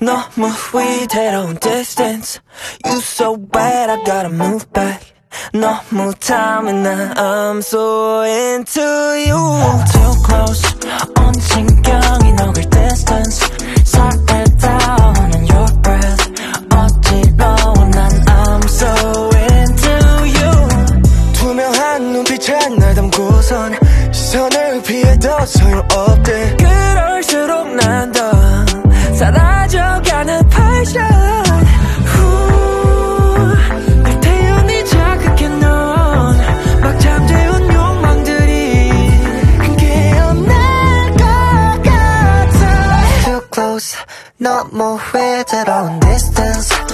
너무 위태로운 distance. You so bad I gotta move back. 너무 탐해 나 I'm so into you. Too close 온 신경이 녹을 distance. 살에 닿아오는 your breath. 어지러워 난 I'm so into you. 투명한 눈빛에 날 담고선 시선을 피해도 소용없대. 그럴수록 난 더 사라져가는 passion. 날 태연히 자극해 넌 막 잠재운 욕망들이 깨어날 것 같아. Too close 너무 위태로운 distance.